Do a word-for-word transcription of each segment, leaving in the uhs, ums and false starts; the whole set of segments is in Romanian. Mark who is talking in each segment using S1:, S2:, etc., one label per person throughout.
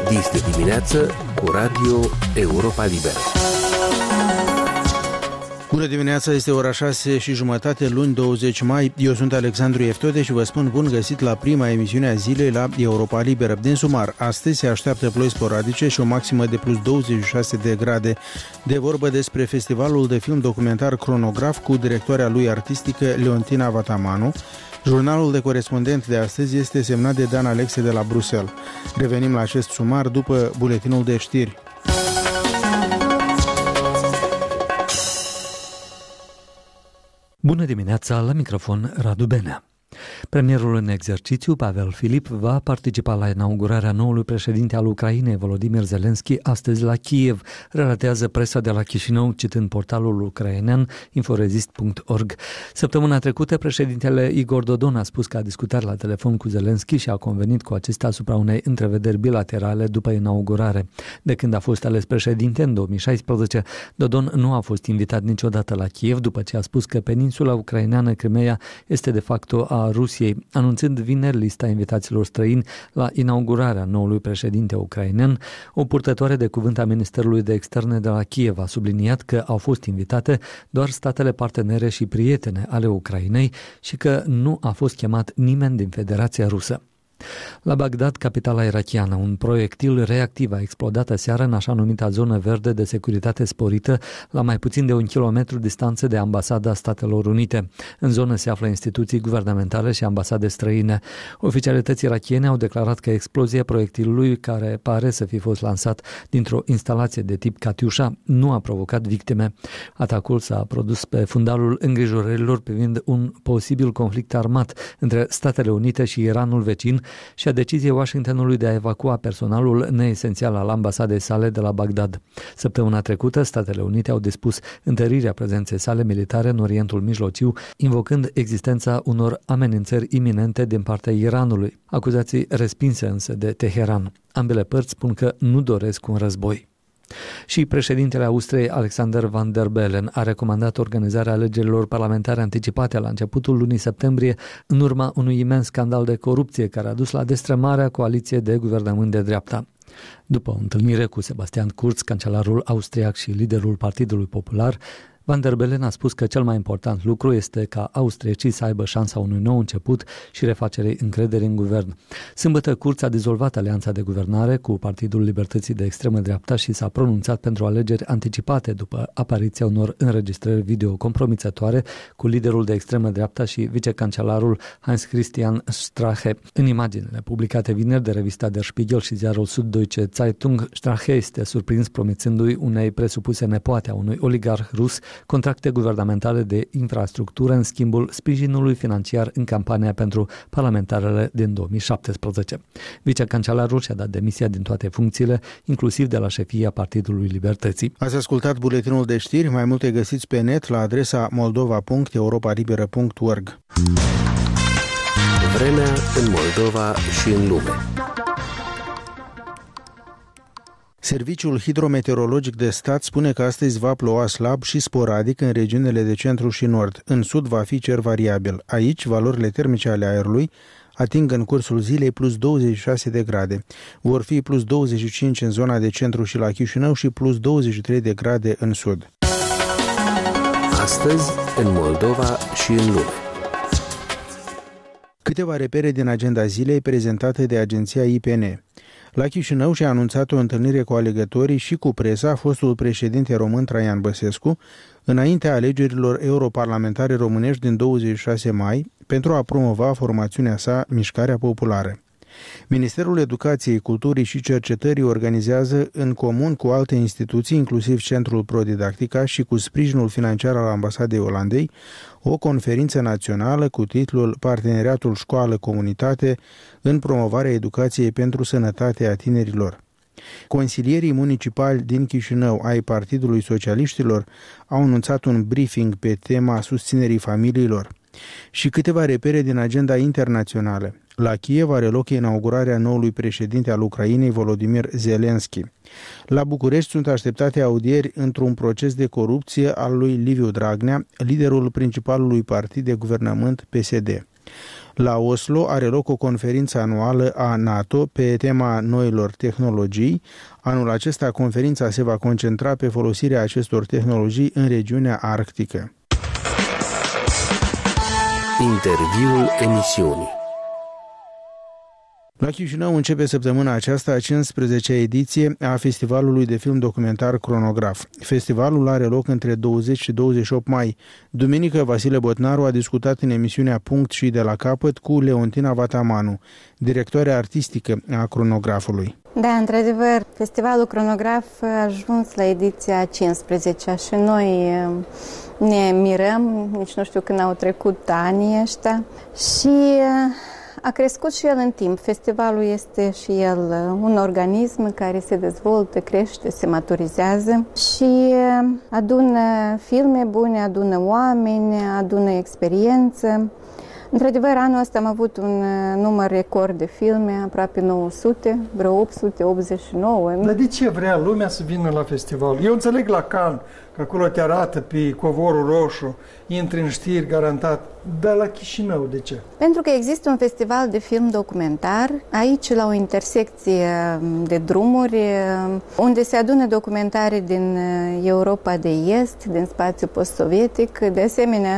S1: Dis de dimineață cu Radio Europa Liberă.
S2: Bună dimineața, este ora șase și jumătate, luni douăzeci mai. Eu sunt Alexandru Eftode și vă spun bun găsit la prima emisiune a zilei la Europa Liberă. Din sumar, astăzi se așteaptă ploi sporadice și o maximă de plus douăzeci și șase de grade. De vorbă despre festivalul de film documentar Cronograf cu directoarea lui artistică Leontina Vatamanu. Jurnalul de corespondent de astăzi este semnat de Dan Alexe de la Bruxelles. Revenim la acest sumar după buletinul de știri.
S3: Bună dimineața, la microfon Radu Benea. Premierul în exercițiu, Pavel Filip, va participa la inaugurarea noului președinte al Ucrainei, Volodymyr Zelensky, astăzi la Kiev, relatează presa de la Chișinău, citând portalul ucrainean inforezist punct org. Săptămâna trecută, președintele Igor Dodon a spus că a discutat la telefon cu Zelensky și a convenit cu acesta asupra unei întrevederi bilaterale după inaugurare. De când a fost ales președinte, în două mii șaisprezece, Dodon nu a fost invitat niciodată la Kiev, după ce a spus că peninsula ucraineană Crimeea este de facto a Rusiei, anunțând vineri lista invitaților străini la inaugurarea noului președinte ucrainean. O purtătoare de cuvânt a Ministerului de Externe de la Kiev a subliniat că au fost invitate doar statele partenere și prietene ale Ucrainei și că nu a fost chemat nimeni din Federația Rusă. La Bagdad, capitala irachiană, un proiectil reactiv a explodat aseară în așa numita zonă verde de securitate sporită, la mai puțin de un kilometru distanță de ambasada Statelor Unite. În zonă se află instituții guvernamentale și ambasade străine. Oficialități irachiene au declarat că explozia proiectilului, care pare să fi fost lansat dintr-o instalație de tip Katyusha, nu a provocat victime. Atacul s-a produs pe fundalul îngrijorărilor privind un posibil conflict armat între Statele Unite și Iranul vecin și a deciziei Washingtonului de a evacua personalul neesențial al ambasadei sale de la Bagdad. Săptămâna trecută, Statele Unite au dispus întărirea prezenței sale militare în Orientul Mijlociu, invocând existența unor amenințări iminente din partea Iranului, acuzații respinse însă de Teheran. Ambele părți spun că nu doresc un război. Și președintele Austriei, Alexander Van der Bellen, a recomandat organizarea alegerilor parlamentare anticipate la începutul lunii septembrie, în urma unui imens scandal de corupție care a dus la destrămarea coaliției de guvernământ de dreapta. După o întâlnire cu Sebastian Kurz, cancelarul austriac și liderul Partidului Popular, Van der Bellen a spus că cel mai important lucru este ca austriecii să aibă șansa unui nou început și refacerei încrederii în guvern. Sâmbătă, Kurz a dizolvat alianța de guvernare cu Partidul Libertății de extremă dreapta și s-a pronunțat pentru alegeri anticipate după apariția unor înregistrări video compromițătoare cu liderul de extremă dreapta și vicecancelarul Heinz Christian Strache. În imaginile publicate vineri de revista Der Spiegel și ziarul Süddeutsche Zeitung, Strache este surprins promițându-i unei presupuse nepoate a unui oligarh rus contracte guvernamentale de infrastructură în schimbul sprijinului financiar în campania pentru parlamentarele din două mii șaptesprezece. Vicecancelarul și-a dat demisia din toate funcțiile, inclusiv de la șefia Partidului Libertății.
S2: Ați ascultat buletinul de știri, mai multe găsiți pe net la adresa moldova punct europa liberă punct org.
S1: Vremea în Moldova și în lume.
S2: Serviciul hidrometeorologic de stat spune că astăzi va ploua slab și sporadic în regiunile de centru și nord. În sud va fi cer variabil. Aici, valorile termice ale aerului ating în cursul zilei plus douăzeci și șase de grade. Vor fi plus douăzeci și cinci în zona de centru și la Chișinău și plus douăzeci și trei de grade în sud.
S1: Astăzi, în Moldova și în lume.
S2: Câteva repere din agenda zilei prezentate de agenția I P N. La Chișinău și-a anunțat o întâlnire cu alegătorii și cu presa fostul președinte român Traian Băsescu, înaintea alegerilor europarlamentare românești din douăzeci și șase mai, pentru a promova formațiunea sa Mișcarea Populară. Ministerul Educației, Culturii și Cercetării organizează, în comun cu alte instituții, inclusiv Centrul Prodidactica și cu sprijinul financiar al Ambasadei Olandei, o conferință națională cu titlul Parteneriatul Școală-Comunitate în promovarea educației pentru sănătatea tinerilor. Consilierii municipali din Chișinău ai Partidului Socialiștilor au anunțat un briefing pe tema susținerii familiilor. Și câteva repere din agenda internațională. La Kiev are loc inaugurarea noului președinte al Ucrainei, Volodymyr Zelensky. La București sunt așteptate audieri într-un proces de corupție al lui Liviu Dragnea, liderul principalului partid de guvernământ P S D. La Oslo are loc o conferință anuală a NATO pe tema noilor tehnologii. Anul acesta conferința se va concentra pe folosirea acestor tehnologii în regiunea arctică.
S1: Interviul emisiunii.
S2: La Chișinău începe săptămâna aceasta a cincizecea ediție a Festivalului de Film Documentar Cronograf. Festivalul are loc între douăzeci și douăzeci și opt mai. Duminică, Vasile Botnaru a discutat în emisiunea Punct și de la capăt cu Leontina Vatamanu, directoarea artistică a Cronografului.
S4: Da, într-adevăr, Festivalul Cronograf a ajuns la ediția cincisprezecea și noi ne mirăm, nici nu știu când au trecut anii ăștia și a crescut și el în timp. Festivalul este și el un organism care se dezvoltă, crește, se maturizează și adună filme bune, adună oameni, adună experiență. Într-adevăr, anul ăsta am avut un număr record de filme, aproape nouă sute, vreo opt sute optzeci și nouă.
S5: Dar de ce vrea lumea să vină la festival? Eu înțeleg la Cannes, că acolo te arată pe covorul roșu, intri în știri garantat, dar la Chișinău de ce?
S4: Pentru că există un festival de film documentar, aici la o intersecție de drumuri, unde se adună documentare din Europa de Est, din spațiul post-sovietic, de asemenea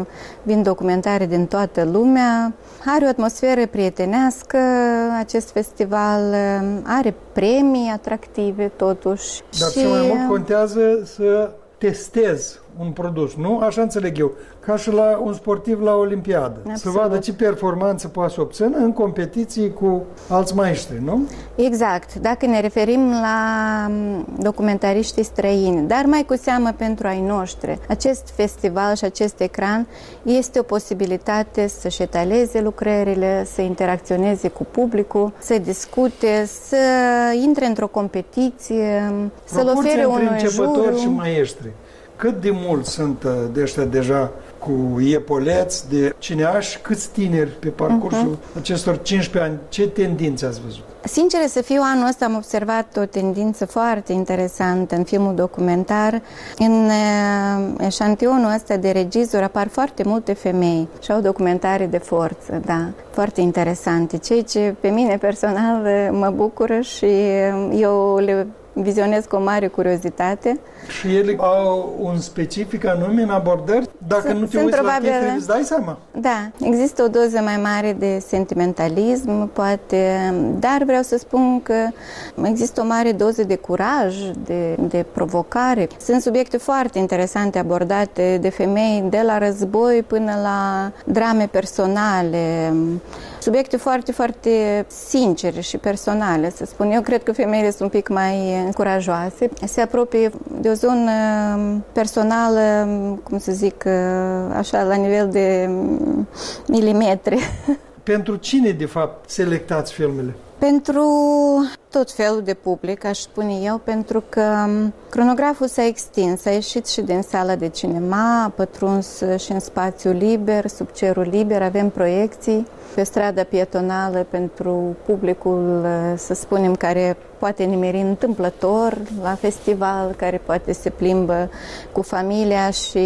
S4: vin documentare din toată lumea. Are o atmosferă prietenească, acest festival are premii atractive totuși.
S5: Dar
S4: și...
S5: ce mai mult contează să testezi un produs, nu? Așa înțeleg eu. Ca și la un sportiv la Olimpiadă. Absolut. Să vadă ce performanță poate să obțină în competiții cu alți maestri, nu?
S4: Exact. Dacă ne referim la documentariștii străini, dar mai cu seamă pentru ai noștri, acest festival și acest ecran este o posibilitate să-și etaleze lucrările, să interacționeze cu publicul, să discute, să intre într-o competiție, să-l ofere unui
S5: începători
S4: juriu.
S5: Și maestri. Cât de mulți sunt de ăștia deja cu iepoleți, de cineași, câți tineri pe parcursul uh-huh. acestor cincisprezece ani? Ce tendințe ați văzut?
S4: Sincer să fiu, anul ăsta am observat o tendință foarte interesantă în filmul documentar. În eșantionul ăsta de regizori apar foarte multe femei și au documentare de forță, da, foarte interesante, ceea ce pe mine personal mă bucură și eu le vizionez cu o mare curiozitate.
S5: Și ele au un specific anume în abordări? Dacă sunt, nu te uiți probabil, la titri, îți dai seama?
S4: Da, există o doză mai mare de sentimentalism, poate, dar vreau să spun că există o mare doză de curaj, de, de provocare. Sunt subiecte foarte interesante abordate de femei, de la război până la drame personale, subiecte foarte, foarte sincere și personale, să spun. Eu cred că femeile sunt un pic mai curajoase. Se apropie de o zonă personală, cum să zic, așa, la nivel de milimetri.
S5: Pentru cine, de fapt, selectați filmele?
S4: Pentru tot felul de public, aș spune eu, pentru că cronograful s-a extins, a ieșit și din sala de cinema, a pătruns și în spațiu liber, sub cerul liber, avem proiecții pe strada pietonală pentru publicul, să spunem, care poate nimeri întâmplător la festival, care poate se plimbă cu familia și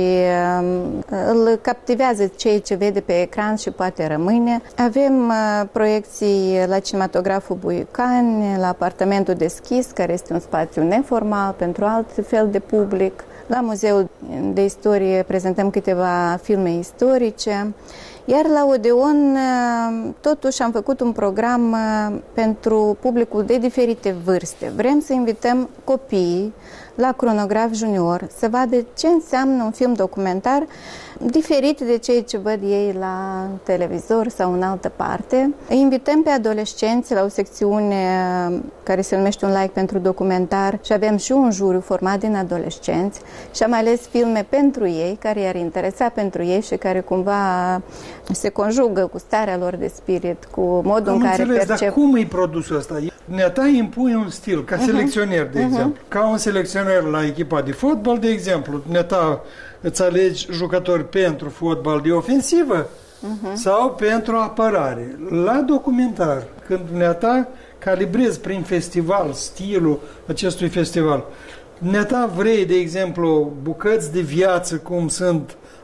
S4: îl captivează ceea ce vede pe ecran și poate rămâne. Avem proiecții la cinematograful Buiucani, la apartamentul deschis, care este un spațiu neformal pentru alt fel de public. La Muzeul de Istorie prezentăm câteva filme istorice. Iar la Odeon, totuși, am făcut un program pentru publicul de diferite vârste. Vrem să invităm copiii la Cronograf Junior să vadă ce înseamnă un film documentar diferit de ceea ce văd ei la televizor sau în altă parte. Îi invităm pe adolescenți la o secțiune care se numește Un like pentru documentar și avem și un juriu format din adolescenți și am ales filme pentru ei, care i-ar interesa pentru ei și care cumva se conjugă cu starea lor de spirit, cu modul
S5: am
S4: în care
S5: înțeles,
S4: percep.
S5: Dar cum e produsul ăsta? Neata impune un stil, ca selecționer, de uh-huh. exemplu. Ca un selecționer la echipa de fotbal, de exemplu. Neata îți alegi jucători pentru fotbal de ofensivă uh-huh. sau pentru apărare. La documentar, când neata calibrezi prin festival stilul acestui festival, neata vrei, de exemplu, bucăți de viață cum sunt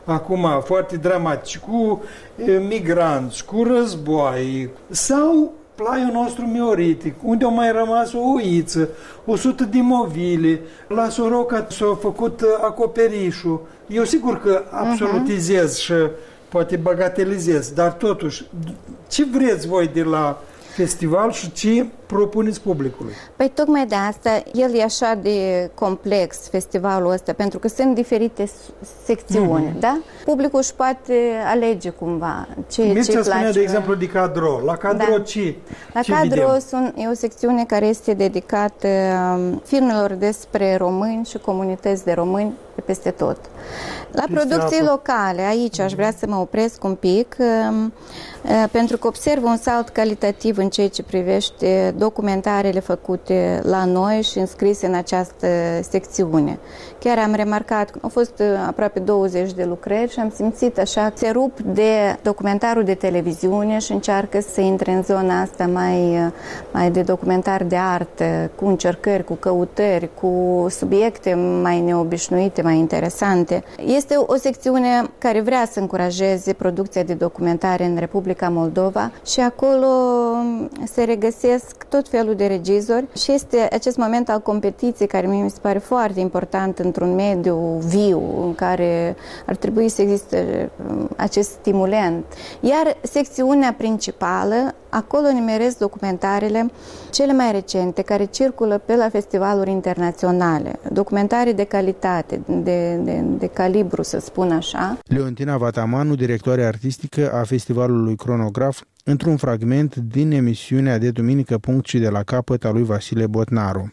S5: acum foarte dramatici, cu e, migranți, cu război, sau plaiul nostru mioritic, unde au mai rămas o uiță, o sută de movile, la Soroca s-a făcut acoperișul. Eu sigur că absolutizez uh-huh. și poate bagatelizez, dar totuși, ce vreți voi de la festival și ce propuneți publicului?
S4: Păi tocmai de asta, el e așa de complex, festivalul ăsta, pentru că sunt diferite secțiuni, mm-hmm. da? Publicul își poate alege cumva ce îi place.
S5: Spunea, de exemplu, de Cadro. La Cadro da. ce
S4: La
S5: ce
S4: Cadro sunt, e o secțiune care este dedicată filmelor despre români și comunități de români de peste tot. La peste producții apă. locale, aici aș vrea să mă opresc un pic, pentru că observ un salt calitativ în ceea ce privește documentarele făcute la noi și înscrise în această secțiune. Chiar am remarcat, au fost aproape douăzeci de lucrări și am simțit așa, se rup de documentarul de televiziune și încearcă să intre în zona asta mai, mai de documentar de artă, cu încercări, cu căutări, cu subiecte mai neobișnuite, mai interesante. Este o secțiune care vrea să încurajeze producția de documentare în Republica Moldova și acolo se regăsesc tot felul de regizori și este acest moment al competiției care mi se pare foarte important într-un mediu viu în care ar trebui să existe acest stimulent. Iar secțiunea principală, acolo nimeresc documentarele cele mai recente care circulă pe la festivaluri internaționale, documentare de calitate, de, de, de calibru, să spun așa.
S2: Leontina Vatamanu, directoare artistică a festivalului Cronograf, într-un fragment din emisiunea de duminică punct și de la capăt a lui Vasile Botnaru.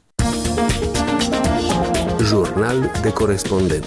S1: Jurnal de corespondent.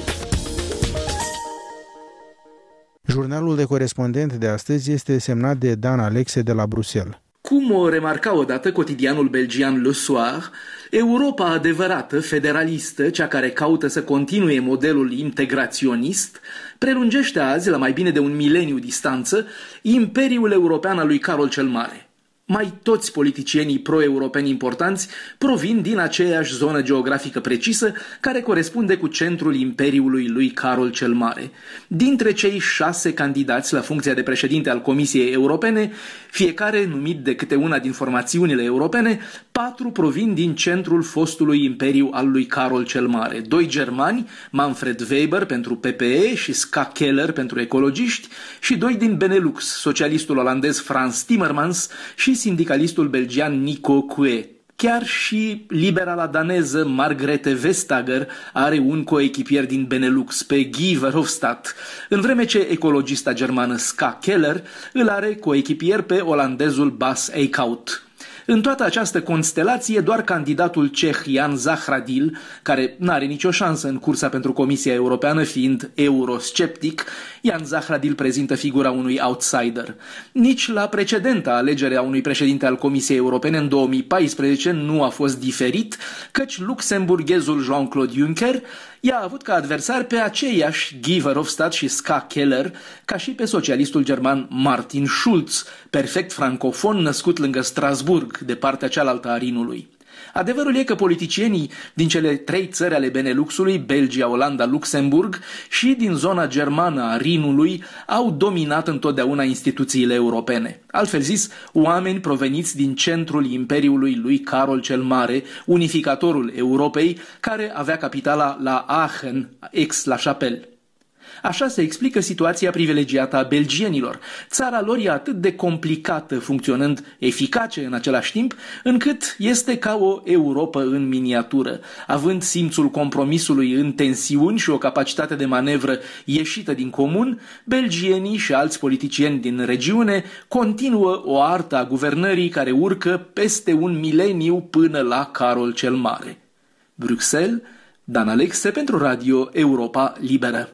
S2: Jurnalul de corespondent de astăzi este semnat de Dan Alexe de la Bruxelles.
S6: Cum o remarca odată cotidianul belgian Le Soir, Europa adevărată, federalistă, cea care caută să continue modelul integraționist, prelungește azi, la mai bine de un mileniu distanță, Imperiul European al lui Carol cel Mare. Mai toți politicienii pro-europeni importanți provin din aceeași zonă geografică precisă care corespunde cu centrul Imperiului lui Carol cel Mare. Dintre cei șase candidați la funcția de președinte al Comisiei Europene, fiecare numit de câte una din formațiunile europene, patru provin din centrul fostului imperiu al lui Carol cel Mare. Doi germani, Manfred Weber pentru P P E și Ska Keller pentru ecologiști, și doi din Benelux, socialistul olandez Frans Timmermans și sindicalistul belgian Nico Quee. Chiar și liberala daneză Margrethe Vestager are un coechipier din Benelux, pe Guy Verhofstadt, în vreme ce ecologista germană Ska Keller îl are coechipier pe olandezul Bas Eickhout. În toată această constelație, doar candidatul ceh Jan Zahradil, care n-are nicio șansă în cursa pentru Comisia Europeană, fiind eurosceptic, Jan Zahradil prezintă figura unui outsider. Nici la precedenta alegere a unui președinte al Comisiei Europene în două mii paisprezece nu a fost diferit, căci luxemburghezul Jean-Claude Juncker i-a avut ca adversar pe aceiași Guy Verhofstadt și Ska Keller, ca și pe socialistul german Martin Schulz, perfect francofon născut lângă Strasburg, de partea cealaltă a Rinului. Adevărul e că politicienii din cele trei țări ale Beneluxului, Belgia, Olanda, Luxemburg, și din zona germană a Rinului au dominat întotdeauna instituțiile europene. Altfel zis, oameni proveniți din centrul Imperiului lui Carol cel Mare, unificatorul Europei, care avea capitala la Aachen, ex-La Chapelle. Așa se explică situația privilegiată a belgienilor. Țara lor e atât de complicată, funcționând eficace în același timp, încât este ca o Europă în miniatură. Având simțul compromisului în tensiuni și o capacitate de manevră ieșită din comun, belgienii și alți politicieni din regiune continuă o artă a guvernării care urcă peste un mileniu până la Carol cel Mare. Bruxelles, Dan Alexe pentru Radio Europa Liberă.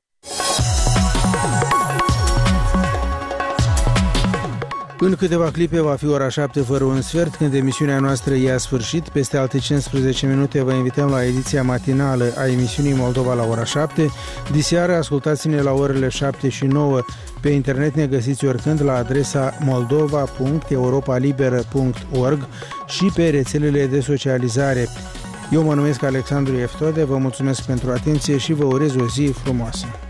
S2: În câteva clipe va fi ora șapte fără un sfert, când emisiunea noastră ia sfârșit. Peste alte cincisprezece minute vă invităm la ediția matinală a emisiunii Moldova la ora șapte. Diseară ascultați-ne la orele șapte și nouă. Pe internet ne găsiți oricând la adresa moldova punct europa liberă punct org și pe rețelele de socializare. Eu mă numesc Alexandru Eftode, vă mulțumesc pentru atenție și vă urez o zi frumoasă.